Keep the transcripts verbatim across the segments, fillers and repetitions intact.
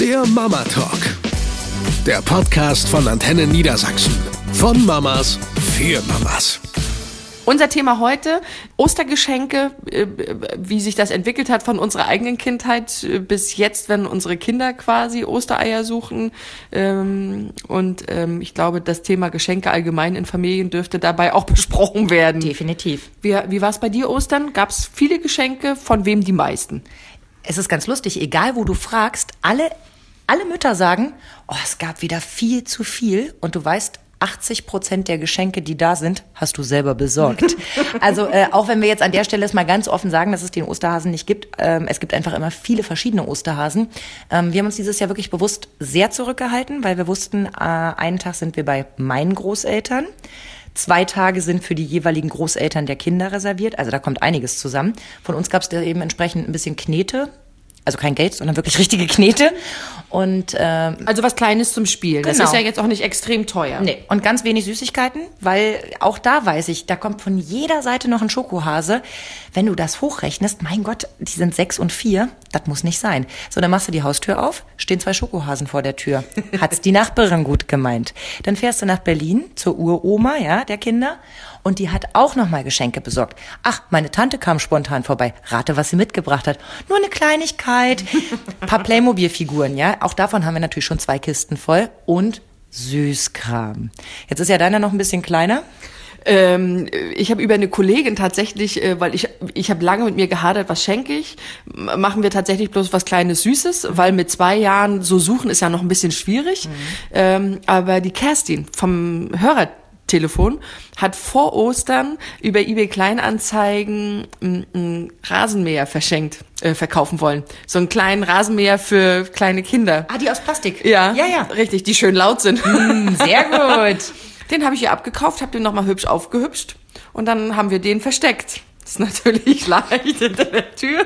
Der Mama Talk. Der Podcast von Antenne Niedersachsen. Von Mamas für Mamas. Unser Thema heute, Ostergeschenke, wie sich das entwickelt hat von unserer eigenen Kindheit bis jetzt, wenn unsere Kinder quasi Ostereier suchen. Und ich glaube, das Thema Geschenke allgemein in Familien dürfte dabei auch besprochen werden. Definitiv. Wie, wie war es bei dir, Ostern? Gab es viele Geschenke? Von wem die meisten? Es ist ganz lustig, egal wo du fragst, alle, alle Mütter sagen, oh, es gab wieder viel zu viel. Und du weißt, achtzig Prozent der Geschenke, die da sind, hast du selber besorgt. Also äh, auch wenn wir jetzt an der Stelle es mal ganz offen sagen, dass es den Osterhasen nicht gibt, ähm, es gibt einfach immer viele verschiedene Osterhasen. Ähm, wir haben uns dieses Jahr wirklich bewusst sehr zurückgehalten, weil wir wussten, äh, einen Tag sind wir bei meinen Großeltern, zwei Tage sind für die jeweiligen Großeltern der Kinder reserviert, also da kommt einiges zusammen. Von uns gab es da eben entsprechend ein bisschen Knete. Also kein Geld, sondern wirklich richtige Knete. Und ähm, also was Kleines zum Spielen. Genau. Das ist ja jetzt auch nicht extrem teuer. Nee, und ganz wenig Süßigkeiten, weil auch da weiß ich, da kommt von jeder Seite noch ein Schokohase. Wenn du das hochrechnest, mein Gott, die sind sechs und vier, das muss nicht sein. So, dann machst du die Haustür auf, stehen zwei Schokohasen vor der Tür. Hat's die Nachbarin gut gemeint. Dann fährst du nach Berlin zur Uroma, ja, der Kinder. Und die hat auch nochmal Geschenke besorgt. Ach, meine Tante kam spontan vorbei. Rate, was sie mitgebracht hat. Nur eine Kleinigkeit. Ein paar Playmobil-Figuren, ja. Auch davon haben wir natürlich schon zwei Kisten voll. Und Süßkram. Jetzt ist ja deiner noch ein bisschen kleiner. Ähm, ich habe über eine Kollegin tatsächlich, äh, weil ich ich habe lange mit mir gehadert, was schenke ich, M- machen wir tatsächlich bloß was Kleines Süßes, weil mit zwei Jahren so suchen ist ja noch ein bisschen schwierig. Mhm. Ähm, aber die Kerstin vom Hörertelefon hat vor Ostern über eBay Kleinanzeigen einen Rasenmäher verschenkt, äh, verkaufen wollen. So einen kleinen Rasenmäher für kleine Kinder. Ah, die aus Plastik? Ja, Ja, ja. Richtig, die schön laut sind. Mm, sehr gut. Den habe ich ihr abgekauft, habe den nochmal hübsch aufgehübscht und dann haben wir den versteckt. Das ist natürlich leicht hinter der Tür.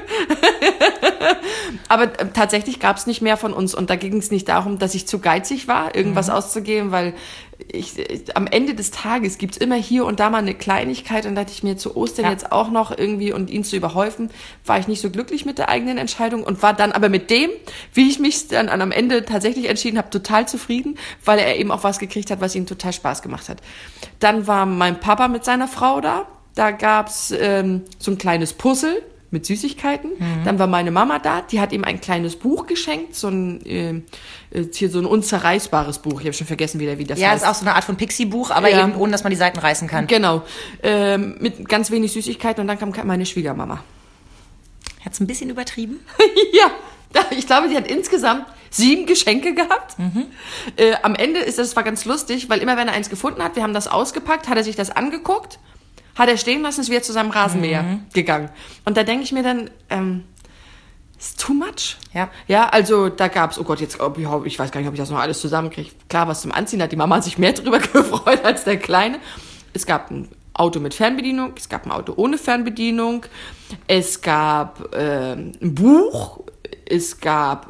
Aber äh, tatsächlich gab es nicht mehr von uns und da ging es nicht darum, dass ich zu geizig war, irgendwas mhm. auszugeben, weil ich, ich, am Ende des Tages gibt's immer hier und da mal eine Kleinigkeit und da dachte ich mir zu Ostern ja. jetzt auch noch irgendwie und ihn zu überhäufen, war ich nicht so glücklich mit der eigenen Entscheidung und war dann aber mit dem, wie ich mich dann am Ende tatsächlich entschieden habe, total zufrieden, weil er eben auch was gekriegt hat, was ihm total Spaß gemacht hat. Dann war mein Papa mit seiner Frau da, da gab's ähm, so ein kleines Puzzle mit Süßigkeiten. Mhm. Dann war meine Mama da, die hat ihm ein kleines Buch geschenkt, so ein äh, hier so ein unzerreißbares Buch. Ich habe schon vergessen, wie, der, wie das ja, heißt. Ja, ist auch so eine Art von Pixie-Buch, aber ja. eben ohne, dass man die Seiten reißen kann. Genau, ähm, mit ganz wenig Süßigkeiten und dann kam meine Schwiegermama. Hat's ein bisschen übertrieben? Ja, ich glaube, sie hat insgesamt sieben Geschenke gehabt. Mhm. Äh, am Ende ist das, das war ganz lustig, weil immer wenn er eins gefunden hat, wir haben das ausgepackt, hat er sich das angeguckt, hat er stehen lassen, ist wieder zu seinem Rasenmäher mhm. gegangen. Und da denke ich mir dann, ähm, ist too much? Ja. Ja, also da gab's, oh Gott, jetzt, ich weiß gar nicht, ob ich das noch alles zusammenkriege. Klar, was zum Anziehen hat die Mama sich mehr drüber gefreut als der Kleine. Es gab ein Auto mit Fernbedienung, es gab ein Auto ohne Fernbedienung, es gab äh, ein Buch, es gab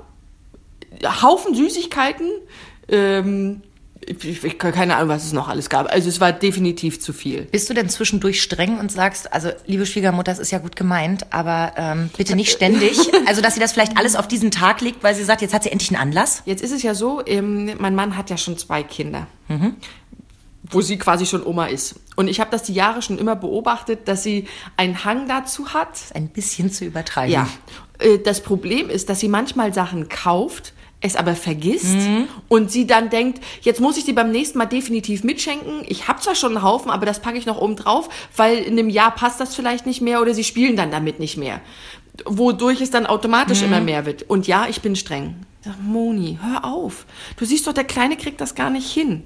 Haufen Süßigkeiten, ähm, Ich, ich keine Ahnung, was es noch alles gab. Also es war definitiv zu viel. Bist du denn zwischendurch streng und sagst, also liebe Schwiegermutter, das ist ja gut gemeint, aber ähm, bitte nicht ständig. Also dass sie das vielleicht alles auf diesen Tag legt, weil sie sagt, jetzt hat sie endlich einen Anlass? Jetzt ist es ja so, ähm, mein Mann hat ja schon zwei Kinder, mhm. wo sie quasi schon Oma ist. Und ich habe das die Jahre schon immer beobachtet, dass sie einen Hang dazu hat. Ein bisschen zu übertreiben. Ja. Äh, das Problem ist, dass sie manchmal Sachen kauft, es aber vergisst mhm. und sie dann denkt, jetzt muss ich die beim nächsten Mal definitiv mitschenken. Ich habe zwar schon einen Haufen, aber das packe ich noch oben drauf, weil in einem Jahr passt das vielleicht nicht mehr oder sie spielen dann damit nicht mehr. Wodurch es dann automatisch mhm. immer mehr wird. Und ja, ich bin streng. Ich sag, Moni, hör auf. Du siehst doch, der Kleine kriegt das gar nicht hin.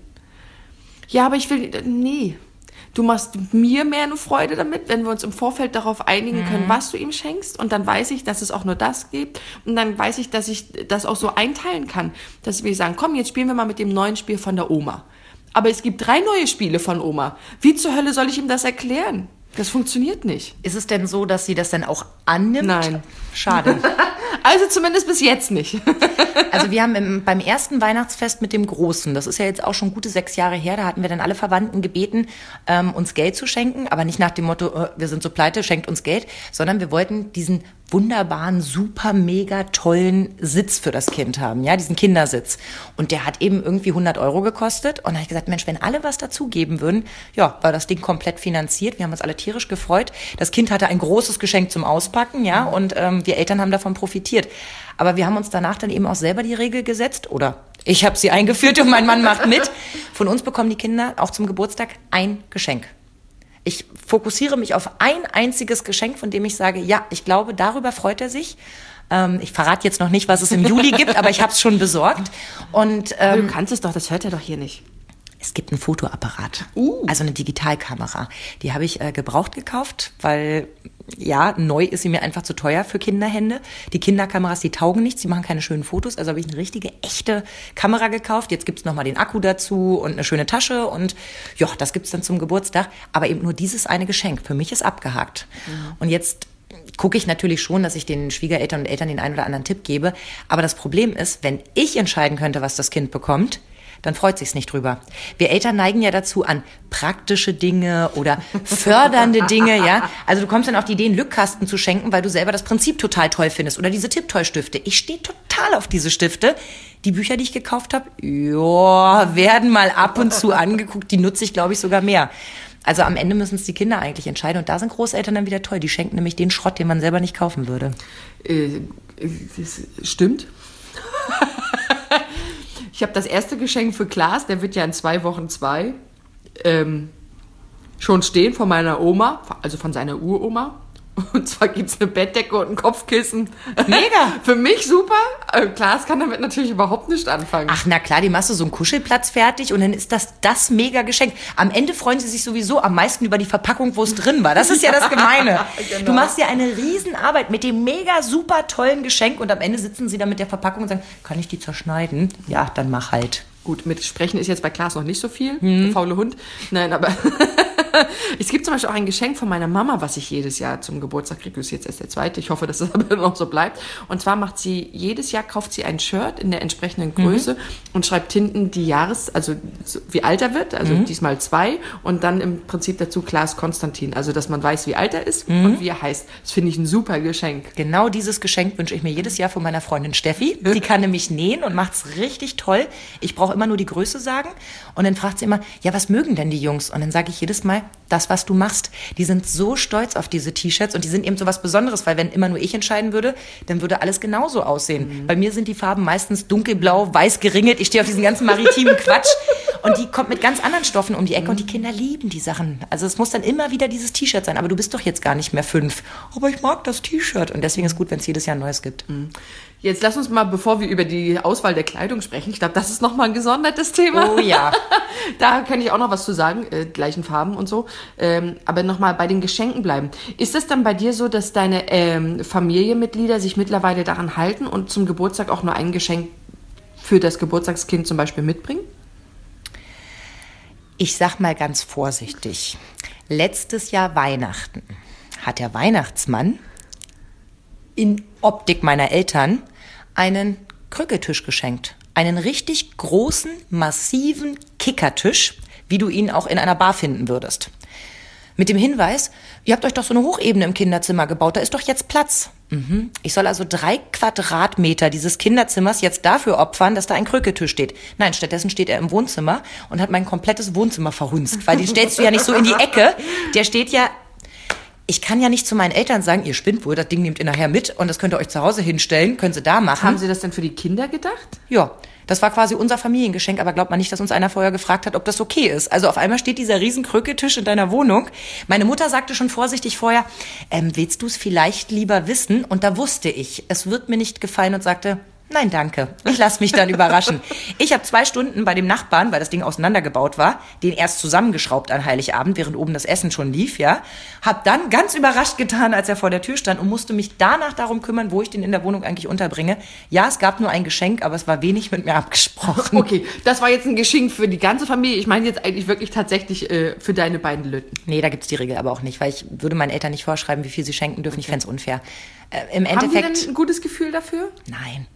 Ja, aber ich will, nee. Du machst mir mehr eine Freude damit, wenn wir uns im Vorfeld darauf einigen können, mhm. was du ihm schenkst. Und dann weiß ich, dass es auch nur das gibt. Und dann weiß ich, dass ich das auch so einteilen kann. Dass wir sagen, komm, jetzt spielen wir mal mit dem neuen Spiel von der Oma. Aber es gibt drei neue Spiele von Oma. Wie zur Hölle soll ich ihm das erklären? Das funktioniert nicht. Ist es denn so, dass sie das dann auch annimmt? Nein. Schade. Also zumindest bis jetzt nicht. Also wir haben im, beim ersten Weihnachtsfest mit dem Großen, das ist ja jetzt auch schon gute sechs Jahre her, da hatten wir dann alle Verwandten gebeten, ähm, uns Geld zu schenken, aber nicht nach dem Motto, äh, wir sind so pleite, schenkt uns Geld, sondern wir wollten diesen wunderbaren, super, mega tollen Sitz für das Kind haben, ja, diesen Kindersitz. Und der hat eben irgendwie hundert Euro gekostet. Und dann habe ich gesagt, Mensch, wenn alle was dazugeben würden, ja, war das Ding komplett finanziert. Wir haben uns alle tierisch gefreut. Das Kind hatte ein großes Geschenk zum Auspacken, ja, und ähm, wir Eltern haben davon profitiert. Aber wir haben uns danach dann eben auch selber die Regel gesetzt, oder ich habe sie eingeführt und mein Mann macht mit. Von uns bekommen die Kinder auch zum Geburtstag ein Geschenk. Ich fokussiere mich auf ein einziges Geschenk, von dem ich sage, ja, ich glaube, darüber freut er sich. Ähm, ich verrate jetzt noch nicht, was es im Juli gibt, aber ich habe es schon besorgt. Und ähm, du kannst es doch, das hört er doch hier nicht. Es gibt einen Fotoapparat, uh. also eine Digitalkamera. Die habe ich äh, gebraucht gekauft, weil, ja, neu ist sie mir einfach zu teuer für Kinderhände. Die Kinderkameras, die taugen nichts, die machen keine schönen Fotos. Also habe ich eine richtige, echte Kamera gekauft. Jetzt gibt's nochmal den Akku dazu und eine schöne Tasche. Und ja, das gibt's dann zum Geburtstag. Aber eben nur dieses eine Geschenk. Für mich ist abgehakt. Mhm. Und jetzt gucke ich natürlich schon, dass ich den Schwiegereltern und Eltern den einen oder anderen Tipp gebe. Aber das Problem ist, wenn ich entscheiden könnte, was das Kind bekommt, dann freut sich's nicht drüber. Wir Eltern neigen ja dazu an praktische Dinge oder fördernde Dinge, ja. Also du kommst dann auf die Idee, einen Lückkasten zu schenken, weil du selber das Prinzip total toll findest. Oder diese Tipptoy-Stifte. Ich stehe total auf diese Stifte. Die Bücher, die ich gekauft habe, ja, werden mal ab und zu angeguckt. Die nutze ich, glaube ich, sogar mehr. Also am Ende müssen es die Kinder eigentlich entscheiden. Und da sind Großeltern dann wieder toll. Die schenken nämlich den Schrott, den man selber nicht kaufen würde. Äh, das stimmt. Ich habe das erste Geschenk für Klaas, der wird ja in zwei Wochen zwei, ähm, schon stehen von meiner Oma, also von seiner Uroma. Und zwar gibt es eine Bettdecke und ein Kopfkissen. Mega! Für mich super. Äh, Klaas kann damit natürlich überhaupt nicht anfangen. Ach, na klar, die machst du so einen Kuschelplatz fertig und dann ist das das mega Geschenk. Am Ende freuen sie sich sowieso am meisten über die Verpackung, wo es drin war. Das ist ja das Gemeine. Genau. Du machst ja eine Riesenarbeit mit dem mega super tollen Geschenk und am Ende sitzen sie da mit der Verpackung und sagen, kann ich die zerschneiden? Ja, dann mach halt. Gut, mit Sprechen ist jetzt bei Klaas noch nicht so viel. Hm. Faule Hund. Nein, aber es gibt zum Beispiel auch ein Geschenk von meiner Mama, was ich jedes Jahr zum Geburtstag kriege. Das ist jetzt erst der zweite. Ich hoffe, dass das aber noch so bleibt. Und zwar macht sie, jedes Jahr kauft sie ein Shirt in der entsprechenden Größe mhm. und schreibt hinten die Jahres-, also wie alt er wird, also mhm. diesmal zwei. Und dann im Prinzip dazu Klaas Konstantin. Also, dass man weiß, wie alt er ist mhm. und wie er heißt. Das finde ich ein super Geschenk. Genau dieses Geschenk wünsche ich mir jedes Jahr von meiner Freundin Steffi. Die kann nämlich nähen und macht es richtig toll. Ich brauche immer nur die Größe sagen. Und dann fragt sie immer, ja, was mögen denn die Jungs? Und dann sage ich jedes Mal, das, was du machst. Die sind so stolz auf diese T-Shirts und die sind eben so was Besonderes, weil wenn immer nur ich entscheiden würde, dann würde alles genauso aussehen. Mhm. Bei mir sind die Farben meistens dunkelblau, weiß geringelt. Ich stehe auf diesen ganzen maritimen Quatsch und die kommt mit ganz anderen Stoffen um die Ecke mhm. und die Kinder lieben die Sachen. Also es muss dann immer wieder dieses T-Shirt sein. Aber du bist doch jetzt gar nicht mehr fünf. Aber ich mag das T-Shirt. Und deswegen ist es gut, wenn es jedes Jahr ein neues gibt. Mhm. Jetzt lass uns mal, bevor wir über die Auswahl der Kleidung sprechen, ich glaube, das ist nochmal ein gesondertes Thema. Oh ja. Da kann ich auch noch was zu sagen, äh, gleichen Farben und so. Ähm, aber nochmal bei den Geschenken bleiben. Ist es dann bei dir so, dass deine ähm, Familienmitglieder sich mittlerweile daran halten und zum Geburtstag auch nur ein Geschenk für das Geburtstagskind zum Beispiel mitbringen? Ich sag mal ganz vorsichtig. Letztes Jahr Weihnachten hat der Weihnachtsmann in Optik meiner Eltern einen Krügeltisch geschenkt. Einen richtig großen, massiven Kickertisch, wie du ihn auch in einer Bar finden würdest. Mit dem Hinweis, ihr habt euch doch so eine Hochebene im Kinderzimmer gebaut, da ist doch jetzt Platz. Mhm. Ich soll also drei Quadratmeter dieses Kinderzimmers jetzt dafür opfern, dass da ein Krükeltisch steht. Nein, stattdessen steht er im Wohnzimmer und hat mein komplettes Wohnzimmer verhunzt, weil den stellst du ja nicht so in die Ecke. Der steht ja... Ich kann ja nicht zu meinen Eltern sagen, ihr spinnt wohl, das Ding nehmt ihr nachher mit und das könnt ihr euch zu Hause hinstellen, können sie da machen. Haben Sie das denn für die Kinder gedacht? Ja, das war quasi unser Familiengeschenk, aber glaubt man nicht, dass uns einer vorher gefragt hat, ob das okay ist. Also auf einmal steht dieser riesen Krükeltisch in deiner Wohnung. Meine Mutter sagte schon vorsichtig vorher, ähm, willst du es vielleicht lieber wissen? Und da wusste ich, es wird mir nicht gefallen und sagte... Nein, danke. Ich lasse mich dann überraschen. Ich habe zwei Stunden bei dem Nachbarn, weil das Ding auseinandergebaut war, den erst zusammengeschraubt an Heiligabend, während oben das Essen schon lief, ja. Hab dann ganz überrascht getan, als er vor der Tür stand und musste mich danach darum kümmern, wo ich den in der Wohnung eigentlich unterbringe. Ja, es gab nur ein Geschenk, aber es war wenig mit mir abgesprochen. Okay, das war jetzt ein Geschenk für die ganze Familie. Ich meine jetzt eigentlich wirklich tatsächlich äh, für deine beiden Lütten. Nee, da gibt's die Regel aber auch nicht, weil ich würde meinen Eltern nicht vorschreiben, wie viel sie schenken dürfen. Ich fänd's unfair. Äh, im Endeffekt. Haben Sie denn ein gutes Gefühl dafür? Nein.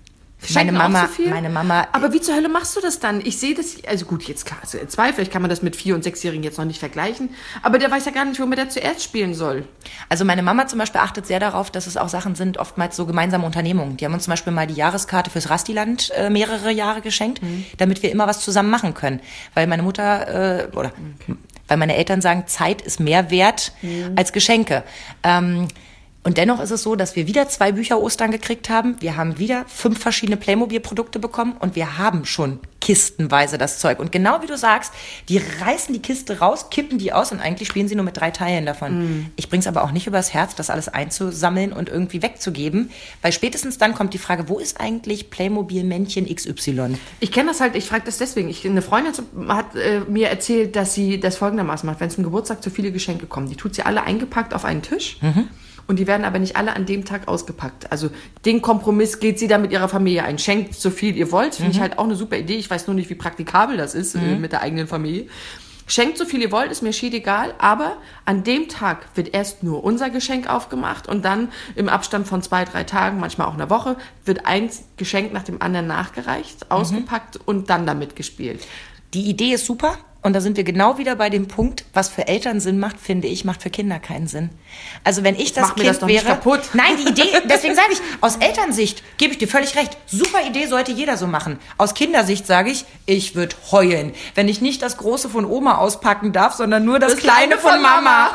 Meine Schenken Mama, auch so viel? meine Mama. Aber wie zur Hölle machst du das dann? Ich sehe das, also gut, jetzt klar, also zwei, vielleicht kann man das mit vier- und sechsjährigen jetzt noch nicht vergleichen, aber der weiß ja gar nicht, womit er zuerst spielen soll. Also meine Mama zum Beispiel achtet sehr darauf, dass es auch Sachen sind, oftmals so gemeinsame Unternehmungen. Die haben uns zum Beispiel mal die Jahreskarte fürs Rastiland äh, mehrere Jahre geschenkt, mhm. damit wir immer was zusammen machen können. Weil meine Mutter, äh, oder okay. weil meine Eltern sagen, Zeit ist mehr wert mhm. als Geschenke. Ähm, Und dennoch ist es so, dass wir wieder zwei Bücher Ostern gekriegt haben. Wir haben wieder fünf verschiedene Playmobil-Produkte bekommen und wir haben schon kistenweise das Zeug. Und genau wie du sagst, die reißen die Kiste raus, kippen die aus und eigentlich spielen sie nur mit drei Teilen davon. Mm. Ich bring's aber auch nicht übers Herz, das alles einzusammeln und irgendwie wegzugeben, weil spätestens dann kommt die Frage, wo ist eigentlich Playmobil-Männchen X Y? Ich kenne das halt, ich frage das deswegen. Ich, eine Freundin hat äh, mir erzählt, dass sie das folgendermaßen macht. Wenn zum Geburtstag zu viele Geschenke kommen, die tut sie alle eingepackt auf einen Tisch. Mhm. Und die werden aber nicht alle an dem Tag ausgepackt. Also den Kompromiss geht sie dann mit ihrer Familie ein. Schenkt so viel ihr wollt. Finde mhm. ich halt auch eine super Idee. Ich weiß nur nicht, wie praktikabel das ist mhm. äh, mit der eigenen Familie. Schenkt so viel ihr wollt, ist mir schied egal. Aber an dem Tag wird erst nur unser Geschenk aufgemacht. Und dann im Abstand von zwei, drei Tagen, manchmal auch einer Woche, wird ein Geschenk nach dem anderen nachgereicht, ausgepackt mhm. und dann damit gespielt. Die Idee ist super. Und da sind wir genau wieder bei dem Punkt, was für Eltern Sinn macht, finde ich, macht für Kinder keinen Sinn. Also wenn ich das Mach Kind mir das doch wäre, nicht kaputt. Nein, die Idee, deswegen sage ich, aus Elternsicht gebe ich dir völlig recht. Super Idee, sollte jeder so machen. Aus Kindersicht sage ich, ich würde heulen, wenn ich nicht das Große von Oma auspacken darf, sondern nur das, das Kleine von, von Mama. Mama.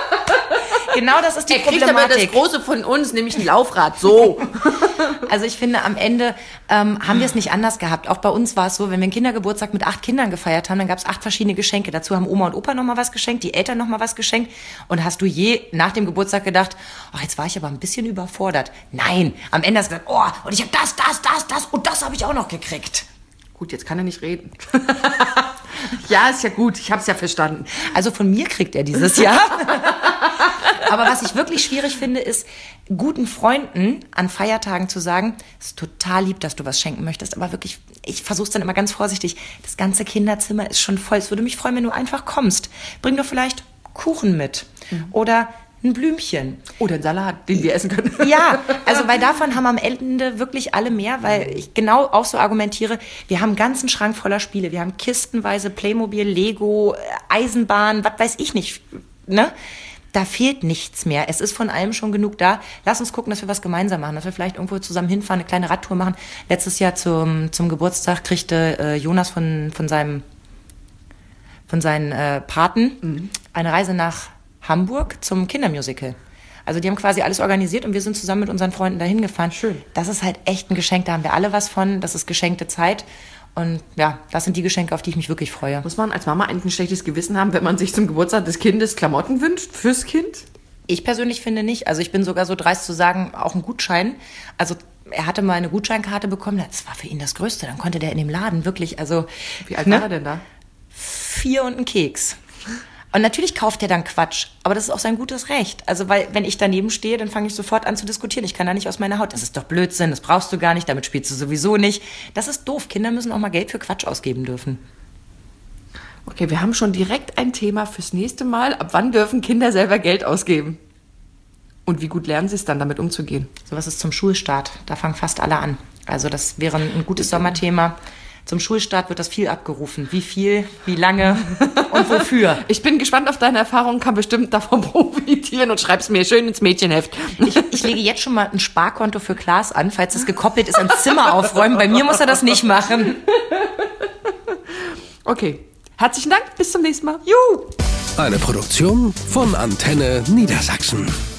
Genau, das ist die er Problematik. Kriegt aber das Große von uns, nämlich ein Laufrad, so. Also ich finde, am Ende ähm, haben wir es nicht anders gehabt. Auch bei uns war es so, wenn wir einen Kindergeburtstag mit acht Kindern gefeiert haben, dann gab es acht verschiedene Geschenke. Dazu haben Oma und Opa nochmal was geschenkt, die Eltern nochmal was geschenkt. Und hast du je nach dem Geburtstag gedacht, oh, jetzt war ich aber ein bisschen überfordert. Nein, am Ende hast du gesagt, oh, und ich habe das, das, das, das und das habe ich auch noch gekriegt. Gut, jetzt kann er nicht reden. Ja, ist ja gut, ich habe es ja verstanden. Also von mir kriegt er dieses Jahr. Aber was ich wirklich schwierig finde, ist, guten Freunden an Feiertagen zu sagen, es ist total lieb, dass du was schenken möchtest, aber wirklich, ich versuche es dann immer ganz vorsichtig, das ganze Kinderzimmer ist schon voll. Es würde mich freuen, wenn du einfach kommst. Bring doch vielleicht Kuchen mit mhm. oder ein Blümchen. Oder einen Salat, den wir essen können. Ja, also weil davon haben am Ende wirklich alle mehr, weil ich genau auch so argumentiere, wir haben einen ganzen Schrank voller Spiele, wir haben kistenweise Playmobil, Lego, Eisenbahn, was weiß ich nicht, ne? Da fehlt nichts mehr. Es ist von allem schon genug da. Lass uns gucken, dass wir was gemeinsam machen, dass wir vielleicht irgendwo zusammen hinfahren, eine kleine Radtour machen. Letztes Jahr zum, zum Geburtstag kriegte äh, Jonas von, von seinem von seinen äh, Paten mhm. eine Reise nach Hamburg zum Kindermusical. Also die haben quasi alles organisiert und wir sind zusammen mit unseren Freunden dahin gefahren. Schön. Das ist halt echt ein Geschenk, da haben wir alle was von. Das ist geschenkte Zeit. Und ja, das sind die Geschenke, auf die ich mich wirklich freue. Muss man als Mama eigentlich ein schlechtes Gewissen haben, wenn man sich zum Geburtstag des Kindes Klamotten wünscht fürs Kind? Ich persönlich finde nicht. Also ich bin sogar so dreist zu sagen, auch ein Gutschein. Also er hatte mal eine Gutscheinkarte bekommen, das war für ihn das Größte. Dann konnte der in dem Laden wirklich, also... Wie alt ne? war er denn da? Vier und ein Keks. Und natürlich kauft er dann Quatsch, aber das ist auch sein gutes Recht. Also weil, wenn ich daneben stehe, dann fange ich sofort an zu diskutieren. Ich kann da nicht aus meiner Haut. Das ist doch Blödsinn, das brauchst du gar nicht, damit spielst du sowieso nicht. Das ist doof. Kinder müssen auch mal Geld für Quatsch ausgeben dürfen. Okay, wir haben schon direkt ein Thema fürs nächste Mal. Ab wann dürfen Kinder selber Geld ausgeben? Und wie gut lernen sie es dann, damit umzugehen? Sowas ist zum Schulstart. Da fangen fast alle an. Also das wäre ein gutes Sommerthema. Zum Schulstart wird das viel abgerufen. Wie viel, wie lange und wofür? Ich bin gespannt auf deine Erfahrungen, kann bestimmt davon profitieren und schreib's mir schön ins Mädchenheft. Ich, ich lege jetzt schon mal ein Sparkonto für Klaas an, falls es gekoppelt ist ans Zimmer aufräumen. Bei mir muss er das nicht machen. Okay, herzlichen Dank, bis zum nächsten Mal. Juhu! Eine Produktion von Antenne Niedersachsen.